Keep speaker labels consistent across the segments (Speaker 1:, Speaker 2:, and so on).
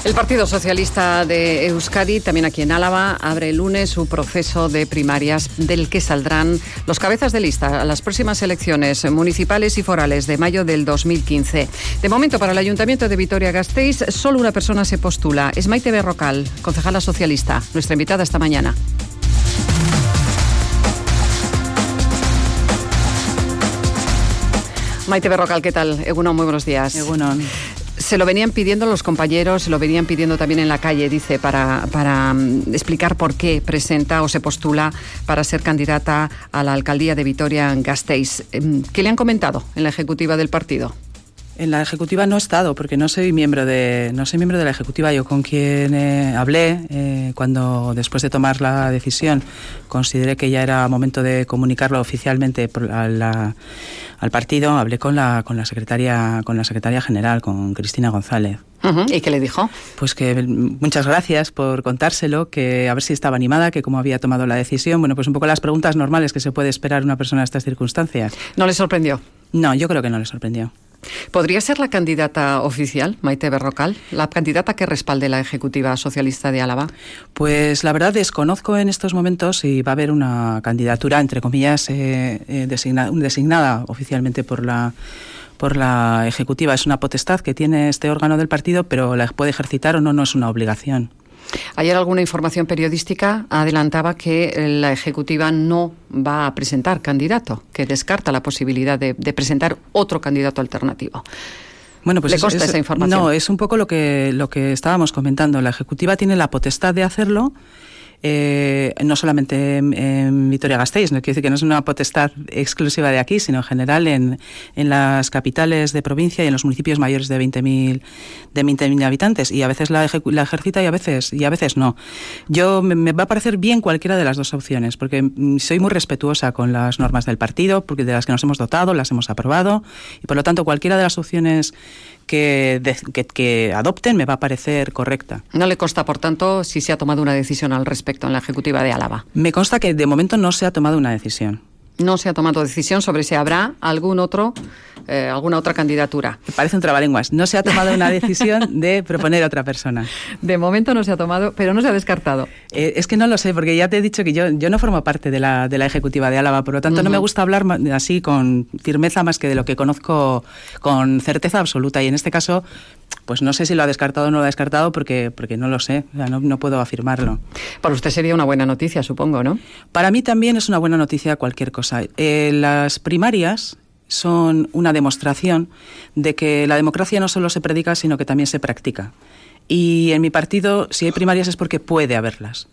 Speaker 1: El Partido Socialista de Euskadi, también aquí en Álava, abre el lunes su proceso de primarias del que saldrán los cabezas de lista a las próximas elecciones municipales y forales de mayo del 2015. De momento, para el Ayuntamiento de Vitoria-Gasteiz, solo una persona se postula. Es Maite Berrocal, concejala socialista, nuestra invitada esta mañana. Maite Berrocal, ¿qué tal? Egunon, muy buenos días.
Speaker 2: Egunon.
Speaker 1: Se lo venían pidiendo los compañeros, se lo venían pidiendo también en la calle, dice, para explicar por qué presenta o se postula para ser candidata a la alcaldía de Vitoria-Gasteiz. ¿Qué le han comentado en la ejecutiva del partido?
Speaker 2: En la ejecutiva no he estado porque no soy miembro de la ejecutiva. Yo con quien hablé cuando después de tomar la decisión consideré que ya era momento de comunicarlo oficialmente al partido. Hablé con la secretaria general, con Cristina González.
Speaker 1: ¿Y qué le dijo?
Speaker 2: Pues que muchas gracias por contárselo, que a ver si estaba animada, que cómo había tomado la decisión. Bueno, pues un poco las preguntas normales que se puede esperar una persona en estas circunstancias.
Speaker 1: ¿No le sorprendió?
Speaker 2: No, yo creo que no le sorprendió.
Speaker 1: ¿Podría ser la candidata oficial, Maite Berrocal, la candidata que respalde la Ejecutiva Socialista de Álava?
Speaker 2: Pues la verdad desconozco en estos momentos si va a haber una candidatura, entre comillas, designada oficialmente por la Ejecutiva. Es una potestad que tiene este órgano del partido, pero la puede ejercitar o no, no es una obligación.
Speaker 1: Ayer alguna información periodística adelantaba que la Ejecutiva no va a presentar candidato, que descarta la posibilidad de presentar otro candidato alternativo.
Speaker 2: Bueno, pues
Speaker 1: ¿Le consta esa información?
Speaker 2: No, es un poco lo que estábamos comentando. La Ejecutiva tiene la potestad de hacerlo. No solamente en Vitoria-Gasteiz, no quiero decir que no es una potestad exclusiva de aquí, sino en general en las capitales de provincia y en los municipios mayores de 20.000 habitantes, y a veces la ejercita y a veces no. Me va a parecer bien cualquiera de las dos opciones, porque soy muy respetuosa con las normas del partido, porque de las que nos hemos dotado, las hemos aprobado, y por lo tanto cualquiera de las opciones que adopten me va a parecer correcta.
Speaker 1: ¿No le consta, por tanto, si se ha tomado una decisión al respecto en la Ejecutiva de Álava?
Speaker 2: Me consta que de momento no se ha tomado una decisión.
Speaker 1: No se ha tomado decisión sobre si habrá alguna otra candidatura.
Speaker 2: Me parece un trabalenguas. No se ha tomado una decisión de proponer a otra persona.
Speaker 1: De momento no se ha tomado, pero no se ha descartado.
Speaker 2: Es que no lo sé, porque ya te he dicho que yo no formo parte de la Ejecutiva de Álava, por lo tanto no me gusta hablar así con firmeza más que de lo que conozco con certeza absoluta. Y en este caso, pues no sé si lo ha descartado o no lo ha descartado, porque no lo sé, o sea, no puedo afirmarlo.
Speaker 1: Para usted sería una buena noticia, supongo, ¿no?
Speaker 2: Para mí también es una buena noticia cualquier cosa. Las primarias son una demostración de que la democracia no solo se predica, sino que también se practica. Y en mi partido, si hay primarias es porque puede haberlas.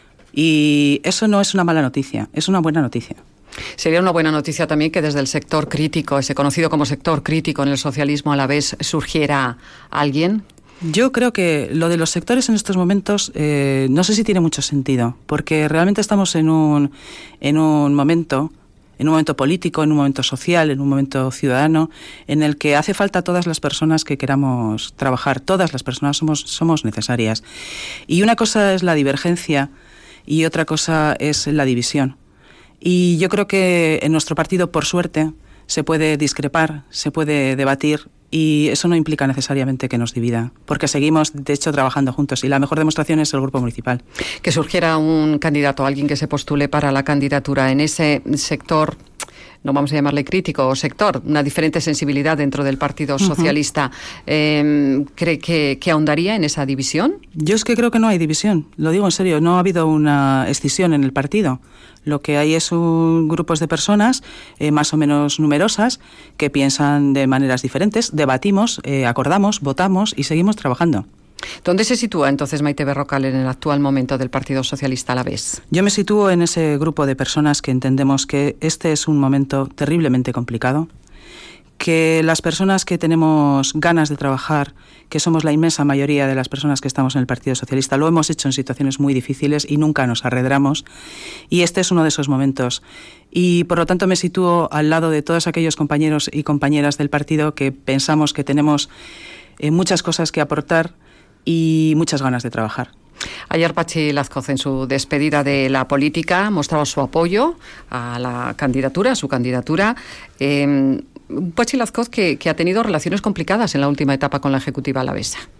Speaker 2: Y eso no es una mala noticia, es una buena noticia.
Speaker 1: Sería una buena noticia también que desde el sector crítico, ese conocido como sector crítico en el socialismo a la vez, surgiera alguien.
Speaker 2: Yo creo que lo de los sectores en estos momentos no sé si tiene mucho sentido, porque realmente estamos en un momento político, en un momento social, en un momento ciudadano, en el que hace falta todas las personas que queramos trabajar. Todas las personas somos necesarias. Y una cosa es la divergencia y otra cosa es la división. Y yo creo que en nuestro partido, por suerte, se puede discrepar, se puede debatir, y eso no implica necesariamente que nos divida, porque seguimos, de hecho, trabajando juntos, y la mejor demostración es el grupo municipal.
Speaker 1: Que surgiera un candidato, alguien que se postule para la candidatura en ese sector, no vamos a llamarle crítico, o sector, una diferente sensibilidad dentro del Partido Socialista, ¿cree que ahondaría en esa división?
Speaker 2: Yo es que creo que no hay división, lo digo en serio, no ha habido una escisión en el partido. Lo que hay es grupos de personas más o menos numerosas que piensan de maneras diferentes, debatimos, acordamos, votamos y seguimos trabajando.
Speaker 1: ¿Dónde se sitúa entonces Maite Berrocal en el actual momento del Partido Socialista Alavés?
Speaker 2: Yo me sitúo en ese grupo de personas que entendemos que este es un momento terriblemente complicado, que las personas que tenemos ganas de trabajar, que somos la inmensa mayoría de las personas que estamos en el Partido Socialista, lo hemos hecho en situaciones muy difíciles y nunca nos arredramos, y este es uno de esos momentos. Y por lo tanto me sitúo al lado de todos aquellos compañeros y compañeras del partido que pensamos que tenemos muchas cosas que aportar y muchas ganas de trabajar.
Speaker 1: Ayer Patxi Lazcoz, en su despedida de la política, mostraba su apoyo a la candidatura, a su candidatura. Patxi Lazcoz que ha tenido relaciones complicadas en la última etapa con la Ejecutiva alavesa.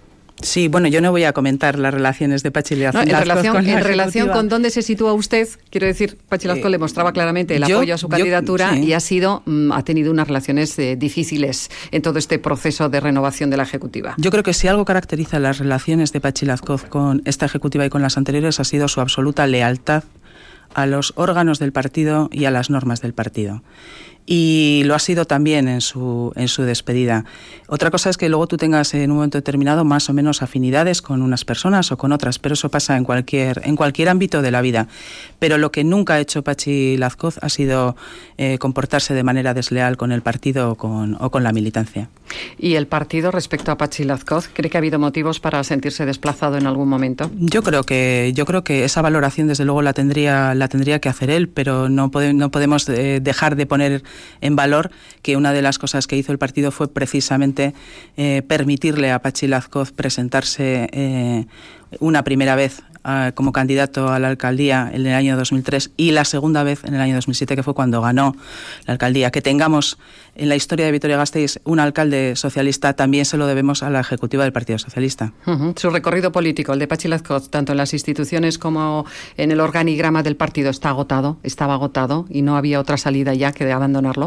Speaker 2: Sí, bueno, yo no voy a comentar las relaciones de Patxi Lazcoz
Speaker 1: en relación con dónde se sitúa usted, quiero decir, Patxi Lazcoz le mostraba claramente el apoyo a su candidatura y ha tenido unas relaciones difíciles en todo este proceso de renovación de la Ejecutiva.
Speaker 2: Yo creo que si algo caracteriza las relaciones de Patxi Lazcoz con esta Ejecutiva y con las anteriores ha sido su absoluta lealtad a los órganos del partido y a las normas del partido. Y lo ha sido también en su despedida. Otra cosa es que luego tú tengas en un momento determinado más o menos afinidades con unas personas o con otras, pero eso pasa en cualquier ámbito de la vida. Pero lo que nunca ha hecho Patxi Lazcoz ha sido comportarse de manera desleal con el partido o con la militancia. ¿Y el partido respecto a Patxi Lazcoz cree que ha habido motivos para sentirse desplazado en algún momento? Yo creo que esa valoración desde luego la tendría que hacer él, pero no podemos dejar de poner en valor que una de las cosas que hizo el partido fue precisamente permitirle a Patxi Lazcoz presentarse una primera vez como candidato a la alcaldía en el año 2003 y la segunda vez en el año 2007, que fue cuando ganó la alcaldía. Que tengamos en la historia de Vitoria-Gasteiz un alcalde socialista también se lo debemos a la ejecutiva del Partido Socialista. Su recorrido político, el de Patxi Lazcoz, tanto en las instituciones como en el organigrama del partido, estaba agotado y no había otra salida ya que de abandonarlo.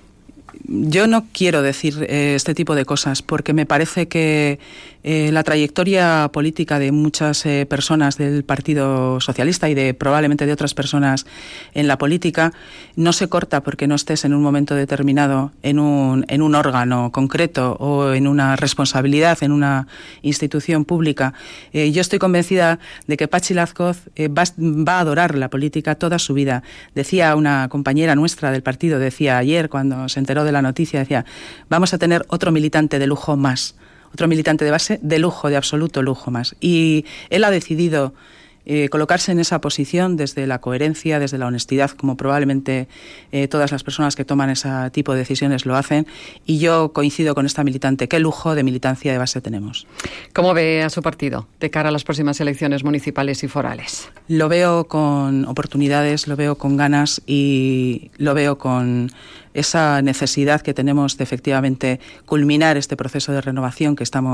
Speaker 2: Yo no quiero decir este tipo de cosas porque me parece que la trayectoria política de muchas personas del Partido Socialista y probablemente de otras personas en la política no se corta porque no estés en un momento determinado en un órgano concreto o en una responsabilidad en una institución pública. Yo estoy convencida de que Patxi Lazcoz va a adorar la política toda su vida. Decía una compañera nuestra del partido, decía ayer cuando se enteró de la noticia, decía, vamos a tener otro militante de lujo más, otro militante de base de lujo, de absoluto lujo más. Y él ha decidido colocarse en esa posición desde la coherencia, desde la honestidad, como probablemente todas las personas que toman ese tipo de decisiones lo hacen, y yo coincido con esta militante. Qué lujo de militancia de base tenemos. ¿Cómo ve a su partido de cara a las próximas elecciones municipales y forales? Lo veo con oportunidades, lo veo con ganas y lo veo con esa necesidad que tenemos de efectivamente culminar este proceso de renovación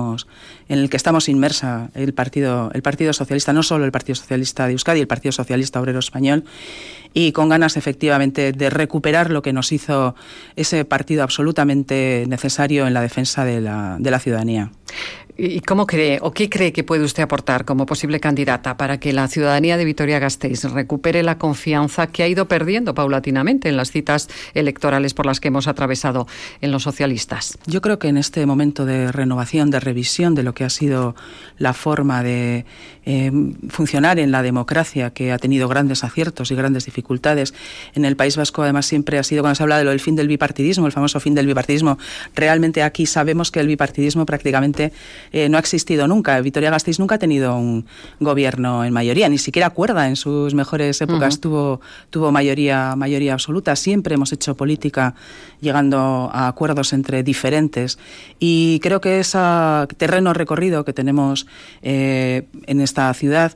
Speaker 2: en el que estamos inmersa el Partido Socialista, no solo el Partido Socialista de Euskadi, el Partido Socialista Obrero Español, y con ganas efectivamente de recuperar lo que nos hizo ese partido absolutamente necesario en la defensa de la ciudadanía. ¿Y cómo cree o qué cree que puede usted aportar como posible candidata para que la ciudadanía de Vitoria-Gasteiz recupere la confianza que ha ido perdiendo paulatinamente en las citas electorales por las que hemos atravesado en los socialistas? Yo creo que en este momento de renovación, de revisión de lo que ha sido la forma de funcionar en la democracia, que ha tenido grandes aciertos y grandes dificultades en el País Vasco, además siempre ha sido, cuando se habla de lo del fin del bipartidismo, el famoso fin del bipartidismo, realmente aquí sabemos que el bipartidismo prácticamente no ha existido nunca. Vitoria-Gasteiz nunca ha tenido un gobierno en mayoría, ni siquiera Cuerda en sus mejores épocas tuvo mayoría absoluta. Siempre hemos hecho política llegando a acuerdos entre diferentes, y creo que ese terreno recorrido que tenemos en esta ciudad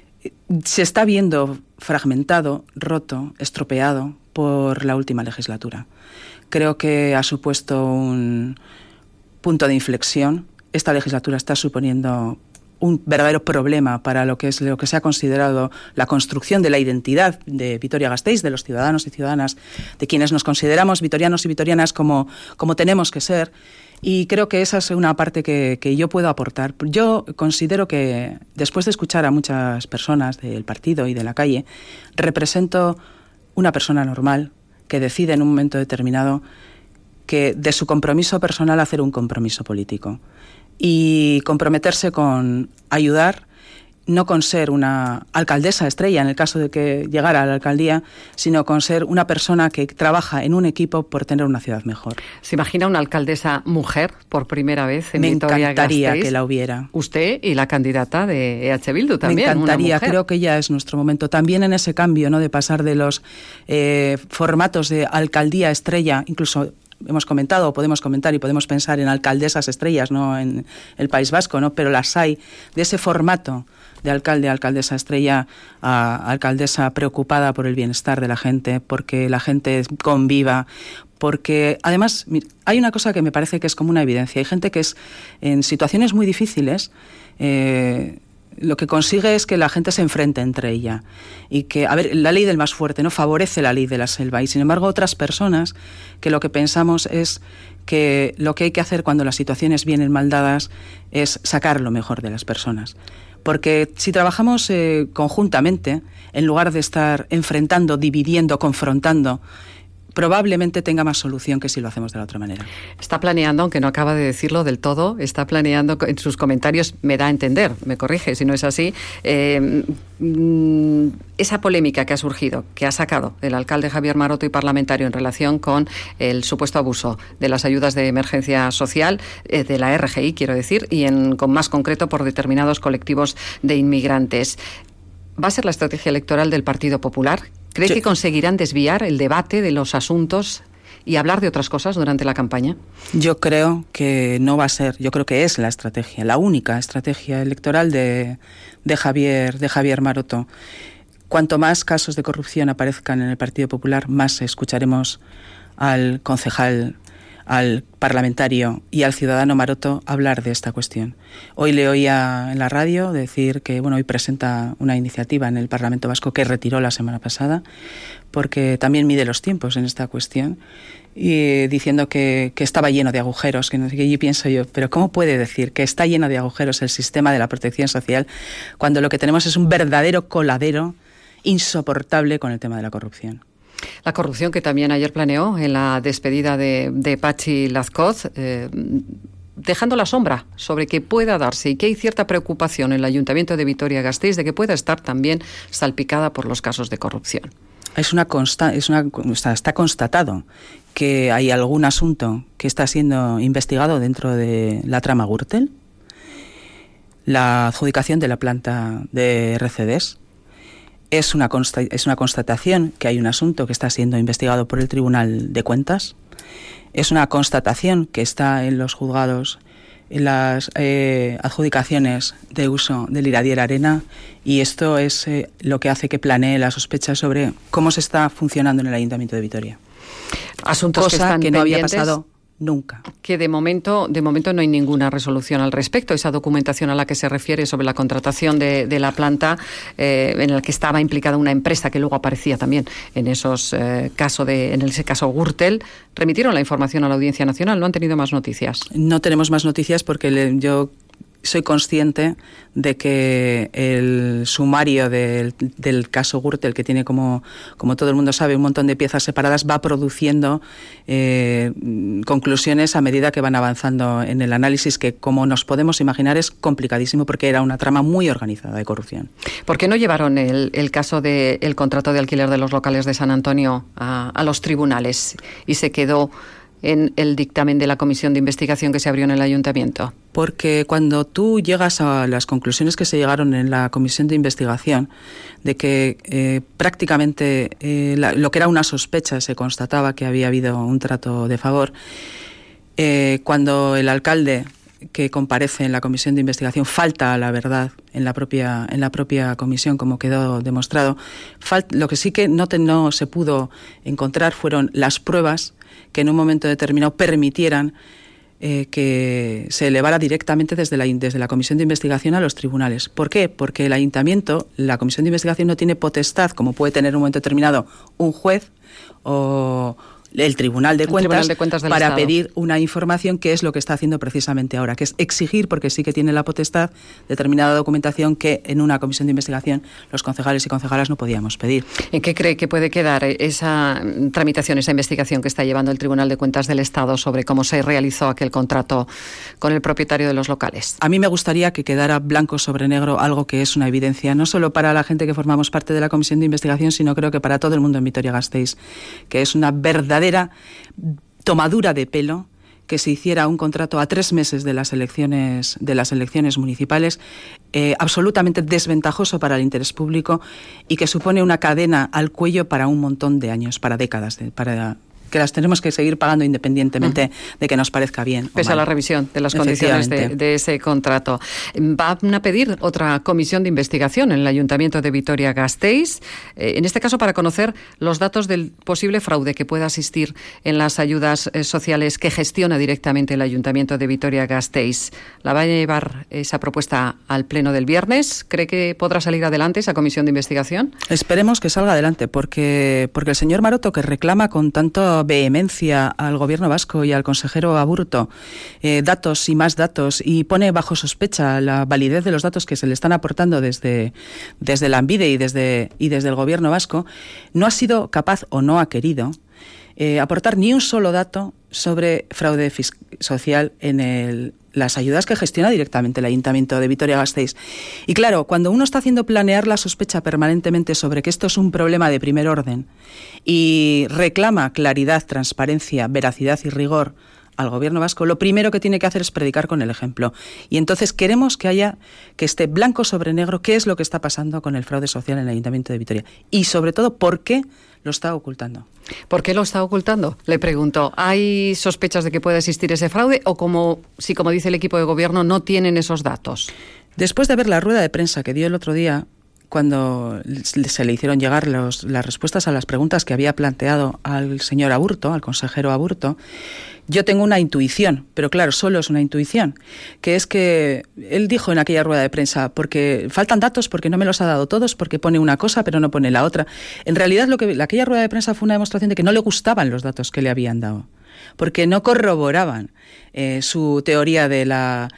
Speaker 2: se está viendo fragmentado, roto, estropeado por la última legislatura. Creo que ha supuesto un punto de inflexión. Esta legislatura está suponiendo un verdadero problema para lo que se ha considerado la construcción de la identidad de Vitoria-Gasteiz, de los ciudadanos y ciudadanas, de quienes nos consideramos vitorianos y vitorianas como tenemos que ser. Y creo que esa es una parte que yo puedo aportar. Yo considero que, después de escuchar a muchas personas del partido y de la calle, represento una persona normal que decide en un momento determinado que de su compromiso personal hacer un compromiso político y comprometerse con ayudar, no con ser una alcaldesa estrella en el caso de que llegara a la alcaldía, sino con ser una persona que trabaja en un equipo por tener una ciudad mejor. ¿Se imagina una alcaldesa mujer por primera vez en Vitoria-Gasteiz? Me encantaría que la hubiera. Usted y la candidata de EH Bildu también. Me encantaría, creo que ya es nuestro momento. También en ese cambio, ¿no?, de pasar de los formatos de alcaldía estrella, incluso hemos comentado, podemos comentar y podemos pensar en alcaldesas estrellas, ¿no?, en el País Vasco, ¿no?, pero las hay, de ese formato de alcalde, alcaldesa estrella, a alcaldesa preocupada por el bienestar de la gente, porque la gente conviva, Porque, además, hay una cosa que me parece que es como una evidencia. Hay gente que es, en situaciones muy difíciles, lo que consigue es que la gente se enfrente entre ella. Y que, a ver, la ley del más fuerte, ¿no?, favorece la ley de la selva. Y, sin embargo, otras personas que lo que pensamos es que lo que hay que hacer cuando las situaciones vienen mal dadas es sacar lo mejor de las personas. Porque si trabajamos conjuntamente, en lugar de estar enfrentando, dividiendo, confrontando, probablemente tenga más solución que si lo hacemos de la otra manera.
Speaker 1: Está planeando, aunque no acaba de decirlo del todo, está planeando, en sus comentarios me da a entender, me corrige si no es así, esa polémica que ha surgido, que ha sacado el alcalde Javier Maroto y parlamentario en relación con el supuesto abuso de las ayudas de emergencia social, de la RGI, quiero decir, y con más concreto por determinados colectivos de inmigrantes. ¿Va a ser la estrategia electoral del Partido Popular? ¿Cree que conseguirán desviar el debate de los asuntos y hablar de otras cosas durante la campaña?
Speaker 2: Yo creo que no va a ser, yo creo que es la estrategia, la única estrategia electoral de Javier Maroto. Cuanto más casos de corrupción aparezcan en el Partido Popular, más escucharemos al concejal, al parlamentario y al ciudadano Maroto hablar de esta cuestión. Hoy le oía en la radio decir que hoy presenta una iniciativa en el Parlamento Vasco que retiró la semana pasada, porque también mide los tiempos en esta cuestión, y diciendo que estaba lleno de agujeros, que no sé qué. Y pienso yo, pero ¿cómo puede decir que está lleno de agujeros el sistema de la protección social cuando lo que tenemos es un verdadero coladero insoportable con el tema de la corrupción?
Speaker 1: La corrupción que también ayer planeó en la despedida de Patxi Lazcoz, dejando la sombra sobre que pueda darse y que hay cierta preocupación en el Ayuntamiento de Vitoria-Gasteiz de que pueda estar también salpicada por los casos de corrupción.
Speaker 2: Está constatado que hay algún asunto que está siendo investigado dentro de la trama Gürtel, la adjudicación de la planta de RCDs. Es una constatación que hay un asunto que está siendo investigado por el Tribunal de Cuentas. Es una constatación que está en los juzgados, en las adjudicaciones de uso del Iradier Arena, y esto es lo que hace que planee la sospecha sobre cómo se está funcionando en el Ayuntamiento de Vitoria.
Speaker 1: Asuntos
Speaker 2: cosa que no había pasado nunca.
Speaker 1: Que de momento no hay ninguna resolución al respecto. Esa documentación a la que se refiere sobre la contratación de la planta, en la que estaba implicada una empresa que luego aparecía también en ese caso Gürtel, remitieron la información a la Audiencia Nacional. ¿No han tenido más noticias?
Speaker 2: No tenemos más noticias porque yo soy consciente de que el sumario del caso Gürtel, que tiene, como todo el mundo sabe, un montón de piezas separadas, va produciendo conclusiones a medida que van avanzando en el análisis, que, como nos podemos imaginar, es complicadísimo porque era una trama muy organizada de corrupción.
Speaker 1: ¿Por qué no llevaron el caso del contrato de alquiler de los locales de San Antonio a los tribunales y se quedó en el dictamen de la comisión de investigación que se abrió en el ayuntamiento?
Speaker 2: Porque cuando tú llegas a las conclusiones que se llegaron en la comisión de investigación, de que prácticamente lo que era una sospecha se constataba que había habido un trato de favor, cuando el alcalde que comparece en la comisión de investigación falta a la verdad en la propia comisión, como quedó demostrado, lo que sí que no se pudo encontrar fueron las pruebas que en un momento determinado permitieran que se elevara directamente desde la comisión de investigación a los tribunales. ¿Por qué? Porque el ayuntamiento, la comisión de investigación, no tiene potestad, como puede tener en un momento determinado un juez o el Tribunal de Cuentas
Speaker 1: del
Speaker 2: para
Speaker 1: Estado.
Speaker 2: Pedir una información, que es lo que está haciendo precisamente ahora, que es exigir, porque sí que tiene la potestad, determinada documentación que en una comisión de investigación los concejales y concejalas no podíamos pedir.
Speaker 1: ¿En qué cree que puede quedar esa tramitación, esa investigación que está llevando el Tribunal de Cuentas del Estado sobre cómo se realizó aquel contrato con el propietario de los locales?
Speaker 2: A mí me gustaría que quedara blanco sobre negro algo que es una evidencia, no solo para la gente que formamos parte de la comisión de investigación, sino creo que para todo el mundo en Vitoria-Gasteiz, que es una verdadera tomadura de pelo que se hiciera un contrato a 3 meses de las elecciones municipales, absolutamente desventajoso para el interés público y que supone una cadena al cuello para un montón de años, para décadas, para que las tenemos que seguir pagando independientemente de que nos parezca bien.
Speaker 1: Pese a la revisión de las condiciones de ese contrato. Van a pedir otra comisión de investigación en el Ayuntamiento de Vitoria-Gasteiz, en este caso para conocer los datos del posible fraude que pueda existir en las ayudas sociales que gestiona directamente el Ayuntamiento de Vitoria-Gasteiz. ¿La va a llevar esa propuesta al pleno del viernes? ¿Cree que podrá salir adelante esa comisión de investigación?
Speaker 2: Esperemos que salga adelante, porque el señor Maroto, que reclama con tanta vehemencia al Gobierno vasco y al consejero Aburto datos y más datos, y pone bajo sospecha la validez de los datos que se le están aportando desde la ANVIDE y desde el Gobierno vasco, no ha sido capaz o no ha querido aportar ni un solo dato sobre fraude social en las ayudas que gestiona directamente el Ayuntamiento de Vitoria-Gasteiz. Y claro, cuando uno está haciendo planear la sospecha permanentemente sobre que esto es un problema de primer orden y reclama claridad, transparencia, veracidad y rigor al Gobierno vasco, lo primero que tiene que hacer es predicar con el ejemplo. Y entonces queremos que esté blanco sobre negro qué es lo que está pasando con el fraude social en el Ayuntamiento de Vitoria. Y sobre todo, ¿por qué lo está ocultando?
Speaker 1: ¿Por qué lo está ocultando? Le pregunto, ¿hay sospechas de que pueda existir ese fraude o como dice el equipo de gobierno, no tienen esos datos?
Speaker 2: Después de ver la rueda de prensa que dio el otro día, cuando se le hicieron llegar las respuestas a las preguntas que había planteado al señor Aburto, al consejero Aburto, yo tengo una intuición, pero claro, solo es una intuición, que es que él dijo en aquella rueda de prensa, porque faltan datos, porque no me los ha dado todos, porque pone una cosa pero no pone la otra. En realidad aquella rueda de prensa fue una demostración de que no le gustaban los datos que le habían dado, porque no corroboraban su teoría del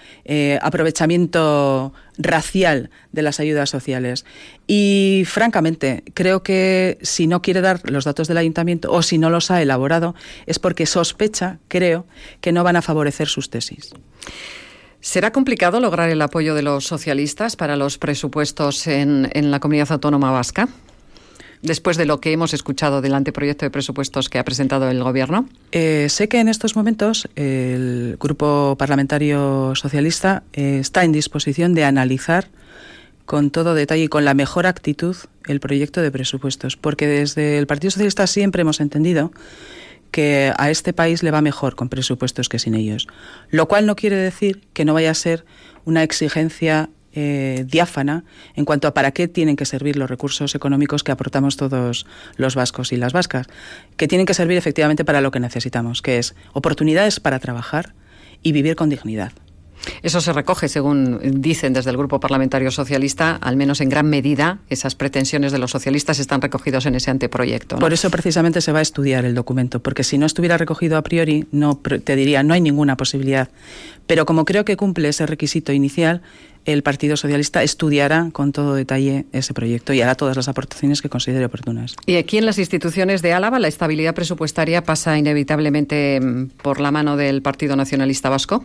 Speaker 2: aprovechamiento racial de las ayudas sociales. Y francamente, creo que si no quiere dar los datos del ayuntamiento o si no los ha elaborado es porque sospecha, creo, que no van a favorecer sus tesis.
Speaker 1: ¿Será complicado lograr el apoyo de los socialistas para los presupuestos en la comunidad autónoma vasca? Después de lo que hemos escuchado del anteproyecto de presupuestos que ha presentado el Gobierno.
Speaker 2: Sé que en estos momentos el Grupo Parlamentario Socialista está en disposición de analizar con todo detalle y con la mejor actitud el proyecto de presupuestos, porque desde el Partido Socialista siempre hemos entendido que a este país le va mejor con presupuestos que sin ellos, lo cual no quiere decir que no vaya a ser una exigencia diáfana en cuanto a para qué tienen que servir los recursos económicos que aportamos todos los vascos y las vascas, que tienen que servir efectivamente para lo que necesitamos, que es oportunidades para trabajar y vivir con dignidad.
Speaker 1: Eso se recoge, según dicen desde el Grupo Parlamentario Socialista, al menos en gran medida, esas pretensiones de los socialistas están recogidos en ese anteproyecto, ¿no?
Speaker 2: Por eso precisamente se va a estudiar el documento, porque si no estuviera recogido a priori, te diría, no hay ninguna posibilidad. Pero como creo que cumple ese requisito inicial, el Partido Socialista estudiará con todo detalle ese proyecto y hará todas las aportaciones que considere oportunas.
Speaker 1: Y aquí en las instituciones de Álava, ¿la estabilidad presupuestaria pasa inevitablemente por la mano del Partido Nacionalista Vasco?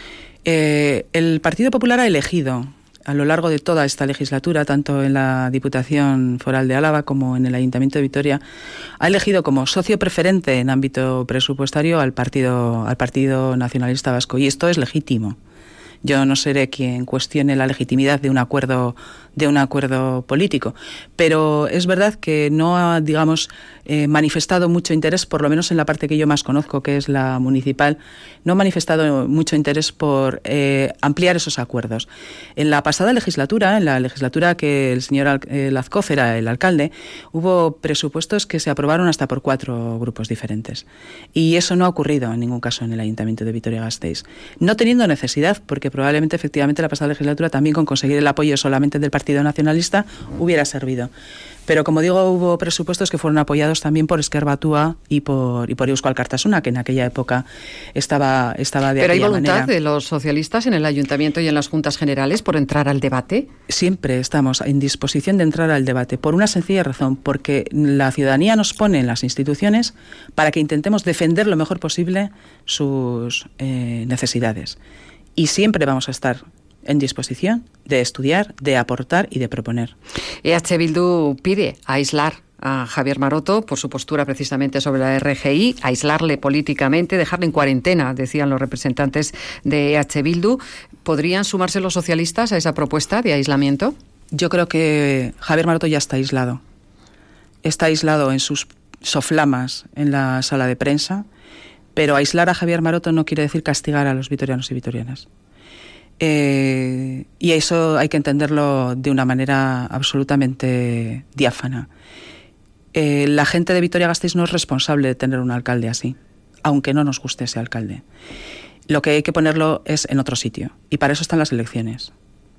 Speaker 2: El Partido Popular ha elegido a lo largo de toda esta legislatura, tanto en la Diputación Foral de Álava como en el Ayuntamiento de Vitoria, ha elegido como socio preferente en ámbito presupuestario al Partido Nacionalista Vasco, y esto es legítimo. Yo no seré quien cuestione la legitimidad de un acuerdo político, pero es verdad que no ha, manifestado mucho interés, por lo menos en la parte que yo más conozco, que es la municipal, no ha manifestado mucho interés por ampliar esos acuerdos. En la pasada legislatura, en la legislatura que el señor Lazcoz era el alcalde, hubo presupuestos que se aprobaron hasta por 4 grupos diferentes. Y eso no ha ocurrido en ningún caso en el Ayuntamiento de Vitoria-Gasteiz. No teniendo necesidad, porque probablemente efectivamente la pasada legislatura también con conseguir el apoyo solamente del Partido Nacionalista hubiera servido. Pero como digo, hubo presupuestos que fueron apoyados también por Ezker Batua y por Eusko Alkartasuna, que en aquella época estaba de aquella manera.
Speaker 1: ¿Pero hay voluntad de los socialistas en el Ayuntamiento y en las Juntas Generales por entrar al debate?
Speaker 2: Siempre estamos en disposición de entrar al debate, por una sencilla razón, porque la ciudadanía nos pone en las instituciones para que intentemos defender lo mejor posible sus necesidades. Y siempre vamos a estar en disposición de estudiar, de aportar y de proponer.
Speaker 1: EH Bildu pide aislar a Javier Maroto por su postura precisamente sobre la RGI, aislarle políticamente, dejarle en cuarentena, decían los representantes de EH Bildu. ¿Podrían sumarse los socialistas a esa propuesta de aislamiento?
Speaker 2: Yo creo que Javier Maroto ya está aislado. Está aislado en sus soflamas en la sala de prensa, pero aislar a Javier Maroto no quiere decir castigar a los vitorianos y vitorianas. Y eso hay que entenderlo de una manera absolutamente diáfana. La gente de Vitoria-Gasteiz no es responsable de tener un alcalde así, aunque no nos guste ese alcalde. Lo que hay que ponerlo es en otro sitio, y para eso están las elecciones.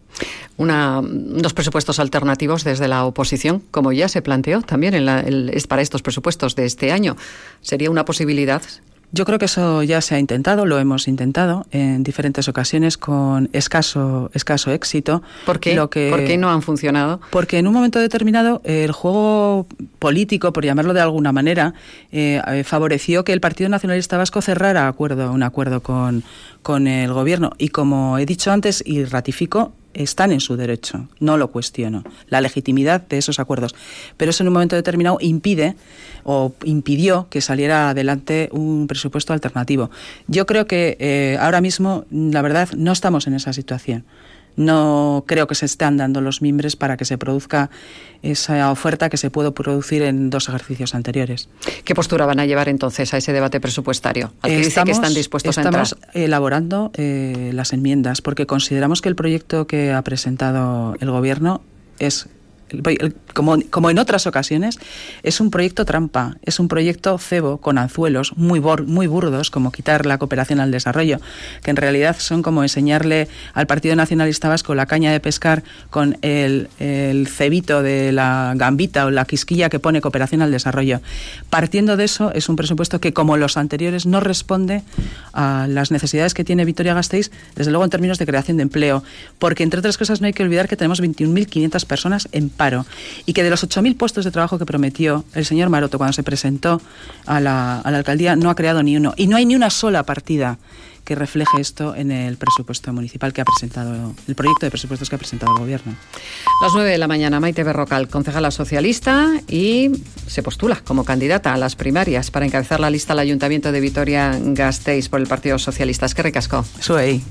Speaker 1: Unos presupuestos alternativos desde la oposición, como ya se planteó también para estos presupuestos de este año, ¿sería una posibilidad?
Speaker 2: Yo creo que eso ya se ha intentado, lo hemos intentado en diferentes ocasiones con escaso éxito.
Speaker 1: ¿Por qué? ¿Por qué no han funcionado?
Speaker 2: Porque en un momento determinado el juego político, por llamarlo de alguna manera, favoreció que el Partido Nacionalista Vasco cerrara un acuerdo con el Gobierno. Y como he dicho antes y ratifico, están en su derecho, no lo cuestiono, la legitimidad de esos acuerdos. Pero eso en un momento determinado impidió que saliera adelante un presupuesto alternativo. Yo creo que ahora mismo, la verdad, no estamos en esa situación. No creo que se estén dando los mimbres para que se produzca esa oferta que se pudo producir en 2 ejercicios anteriores.
Speaker 1: ¿Qué postura van a llevar entonces a ese debate presupuestario? Al que dice que están dispuestos a entrar.
Speaker 2: Estamos elaborando las enmiendas porque consideramos que el proyecto que ha presentado el Gobierno es, como en otras ocasiones, es un proyecto trampa, es un proyecto cebo con anzuelos muy burdos, como quitar la cooperación al desarrollo, que en realidad son como enseñarle al Partido Nacionalista Vasco la caña de pescar con el cebito de la gambita o la quisquilla que pone cooperación al desarrollo. Partiendo de eso, es un presupuesto que, como los anteriores, no responde a las necesidades que tiene Vitoria-Gasteiz, desde luego en términos de creación de empleo, porque entre otras cosas no hay que olvidar que tenemos 21.500 personas en paro y que de los 8.000 puestos de trabajo que prometió el señor Maroto cuando se presentó a la alcaldía no ha creado ni uno, y no hay ni una sola partida que refleje esto en el presupuesto municipal que ha presentado, el proyecto de presupuestos que ha presentado el Gobierno.
Speaker 1: Las 9 de la mañana, Maite Berrocal, concejala socialista, y se postula como candidata a las primarias para encabezar la lista al Ayuntamiento de Vitoria-Gasteiz por el Partido Socialista. Es que ricasco.
Speaker 2: Eso ahí.